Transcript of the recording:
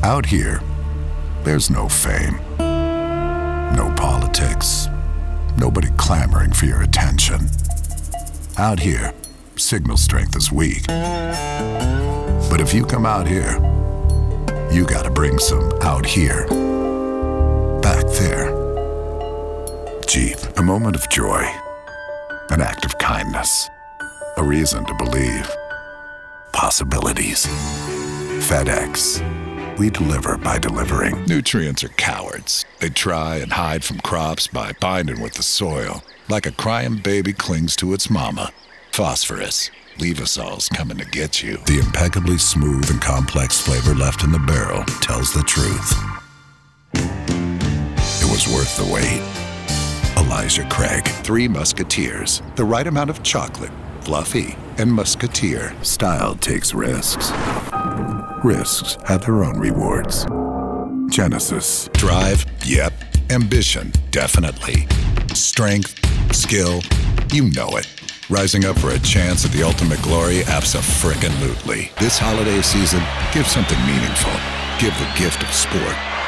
Out here, there's no fame, no politics, nobody clamoring for your attention. Out here, signal strength is weak. But if you come out here, you gotta bring some out here. Back there. Jeep, a moment of joy, an act of kindness, a reason to believe. Possibilities. FedEx. We deliver by delivering. Nutrients are cowards. They try and hide from crops by binding with the soil, like a crying baby clings to its mama. Phosphorus. Levosol's coming to get you. The impeccably smooth and complex flavor left in the barrel tells the truth. It was worth the wait. Elijah Craig. Three Musketeers. The right amount of chocolate, fluffy, and musketeer. Style takes risks. Risks have their own rewards. Genesis. Drive? Yep. Ambition? Definitely. Strength? Skill? You know it. Rising up for a chance at the ultimate glory? Abso-frickin-lutely. This holiday season, give something meaningful. Give the gift of sport.